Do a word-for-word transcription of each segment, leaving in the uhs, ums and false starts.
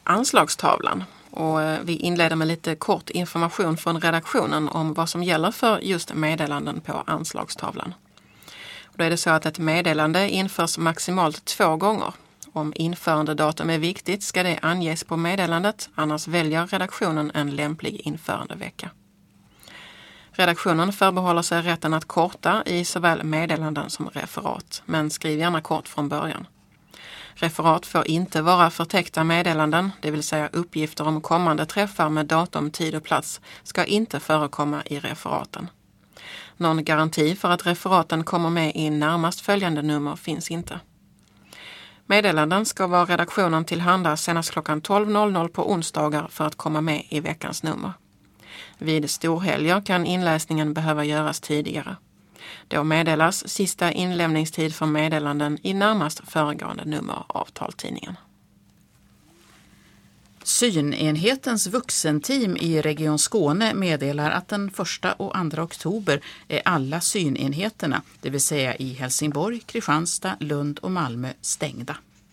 anslagstavlan. Och vi inleder med lite kort information från redaktionen om vad som gäller för just meddelanden på anslagstavlan. Då är det så att ett meddelande införs maximalt två gånger. Om införandedatum är viktigt ska det anges på meddelandet, annars väljer redaktionen en lämplig införandevecka. Redaktionen förbehåller sig rätten att korta i såväl meddelanden som referat, men skriv gärna kort från början. Referat får inte vara förtäckta meddelanden, det vill säga uppgifter om kommande träffar med datum, tid och plats ska inte förekomma i referaten. Någon garanti för att referaten kommer med i närmast följande nummer finns inte. Meddelanden ska vara redaktionen tillhanda senast klockan tolv på onsdagar för att komma med i veckans nummer. Vid storhelger kan inläsningen behöva göras tidigare. Då meddelas sista inlämningstid för meddelanden i närmast föregående nummer av taltidningen. Synenhetens vuxenteam i Region Skåne meddelar att den första och andra oktober är alla synenheterna, det vill säga i Helsingborg, Kristianstad, Lund och Malmö, stängda.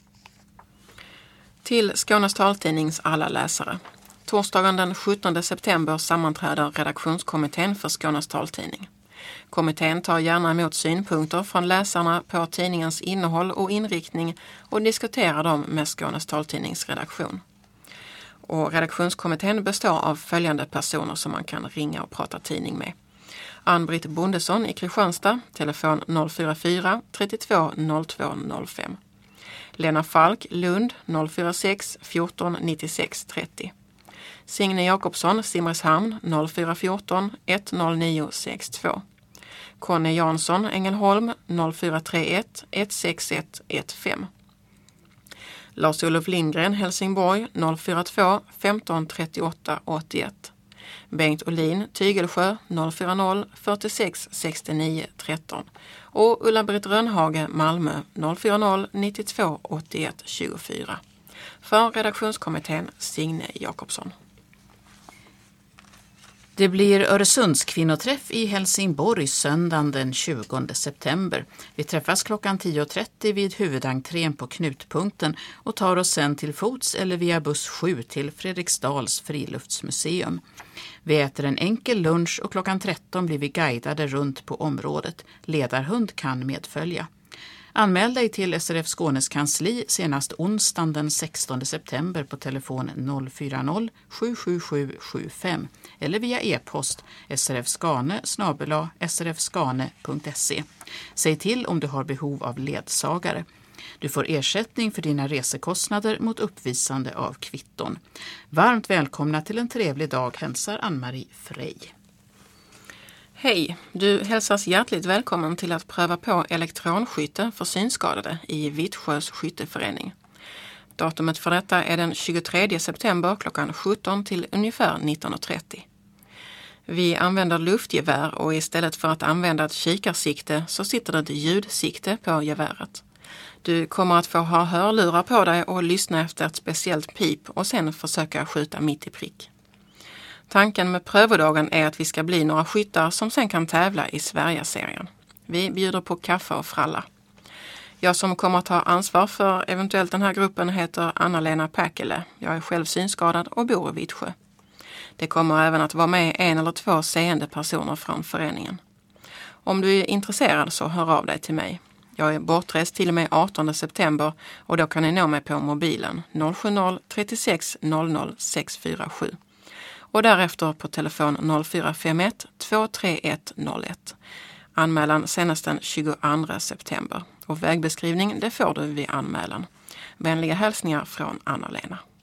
Till Skånes taltidnings alla läsare. Torsdagen den sjuttonde september sammanträder redaktionskommittén för Skånes taltidning. Kommittén tar gärna emot synpunkter från läsarna på tidningens innehåll och inriktning och diskuterar dem med Skånes taltidnings redaktion. Och redaktionskommittén består av följande personer som man kan ringa och prata tidning med. Ann-Britt Bondesson i Kristianstad, telefon noll fyra fyra trettiotvå noll två noll fem. Lena Falk, Lund, noll fyra sex fjorton nittiosex trettio. Signe Jakobsson, Simrishamn, noll fyra fjorton ett noll nio sex två. Conny Jansson, Ängelholm, noll fyra tre ett ett sex ett ett fem. Lars-Olof Lindgren, Helsingborg, noll fyra två femton trettioåtta åttioett. Bengt Olin, Tygelsjö, noll fyra noll fyrtiosex sextionio tretton. Och Ulla-Britt Rönnhage, Malmö, noll fyra noll nittiotvå åttioett tjugofyra. För redaktionskommittén Signe Jakobsson. Det blir Öresundskvinnoträff i Helsingborg söndagen den tjugonde september. Vi träffas klockan tio trettio vid huvudentrén på Knutpunkten och tar oss sen till fots eller via buss sju till Fredriksdals friluftsmuseum. Vi äter en enkel lunch och klockan tretton blir vi guidade runt på området. Ledarhund kan medfölja. Anmäl dig till S R F Skånes kansli senast onsdagen den sextonde september på telefon noll fyra noll sju sju sju sju fem eller via e-post srfskane snabel-a srfskane punkt se. Säg till om du har behov av ledsagare. Du får ersättning för dina resekostnader mot uppvisande av kvitton. Varmt välkomna till en trevlig dag, hälsar Ann-Marie Frey. Hej, du hälsas hjärtligt välkommen till att pröva på elektronskytte för synskadade i Vittsjös skytteförening. Datumet för detta är den tjugotredje september klockan sjutton till ungefär nitton trettio. Vi använder luftgevär och istället för att använda ett kikarsikte så sitter det ett ljudsikte på geväret. Du kommer att få ha hörlurar på dig och lyssna efter ett speciellt pip och sen försöka skjuta mitt i prick. Tanken med prövodagen är att vi ska bli några skyttar som sen kan tävla i Sverigeserien. Vi bjuder på kaffe och fralla. Jag som kommer att ta ansvar för eventuellt den här gruppen heter Anna-Lena Päckele. Jag är själv synskadad och bor i Vittsjö. Det kommer även att vara med en eller två seende personer från föreningen. Om du är intresserad så hör av dig till mig. Jag är bortrest till och med artonde september och då kan ni nå mig på mobilen noll sju noll trettiosex noll noll sex fyra sju. Och därefter på telefon noll fyra fem ett två tre ett noll ett. Anmälan senast den tjugoandra september. Och vägbeskrivning det får du vid anmälan. Vänliga hälsningar från Anna-Lena.